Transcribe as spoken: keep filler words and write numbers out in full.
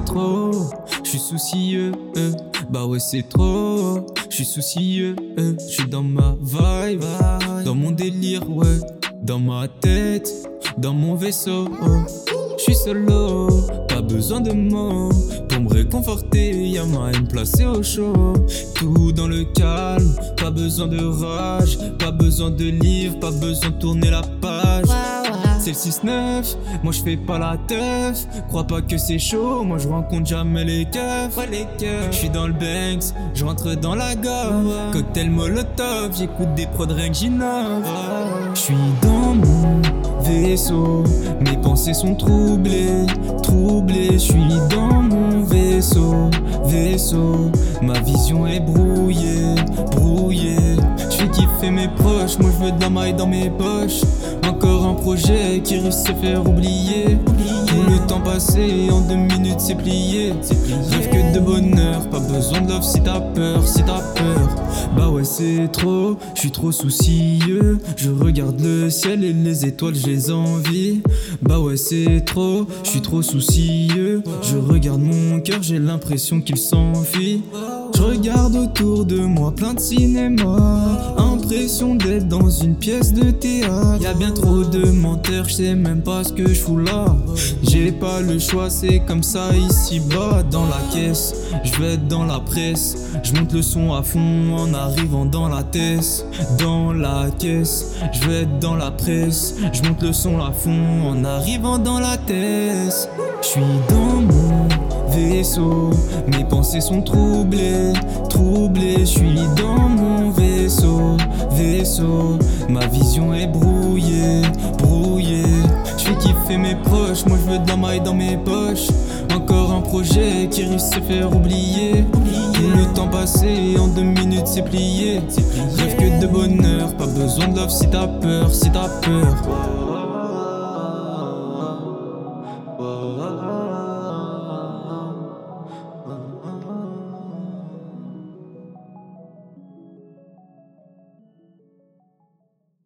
trop, je suis soucieux, euh. Bah ouais c'est trop, je suis soucieux, euh. Je suis dans ma vibe, dans mon délire, ouais. Dans ma tête, dans mon vaisseau, je suis solo, pas besoin de mots pour me réconforter, y'a moyen de me placer au chaud. Tout dans le calme, pas besoin de rage, pas besoin de livre, pas besoin de tourner la page. C'est le six neuf, moi je fais pas la teuf. Crois pas que c'est chaud, moi je rencontre jamais les keufs. Je suis dans le Banks, je rentre dans la gare. Cocktail Molotov, j'écoute des prods rien que j'innove. Je suis dans mon vaisseau, mes pensées sont troublées, troublées. Je suis dans mon vaisseau, vaisseau. Ma vision est brouillée, brouillée. Je fais kiffer mes proches, moi je veux de la maille dans mes poches. Encore un projet qui risque de se faire oublier. Tout le temps passé en deux minutes c'est plié. Rêve que de bonheur, pas besoin de love si t'as peur, si t'as peur. Bah ouais c'est trop, je suis trop soucieux. Je regarde le ciel et les étoiles, je les envie. Bah ouais c'est trop, je suis trop soucieux. Je regarde mon cœur, j'ai l'impression qu'il s'enfuit. Je regarde autour de moi plein de cinéma, impression d'être dans une pièce de théâtre. Y'a bien trop de menteurs, je sais même pas ce que je fous là. J'ai pas le choix, c'est comme ça ici bas. Dans la caisse, je vais être dans la presse. Je monte le son à fond en arrivant dans la tête. Dans la caisse, je vais être dans la presse. Je monte le son à fond en arrivant dans la tête. Je suis dans mon vaisseau, mes pensées sont troublées, troublées. Je suis dans mon vaisseau, vaisseau. Ma vision est brouillée, brouillée. Je fais kiffer mes proches, moi je veux de la maille dans mes poches. Encore un projet qui risque de se faire oublier. Tout le temps passé en deux minutes c'est plié. Rêve que de bonheur, pas besoin de love si t'as peur, si t'as peur.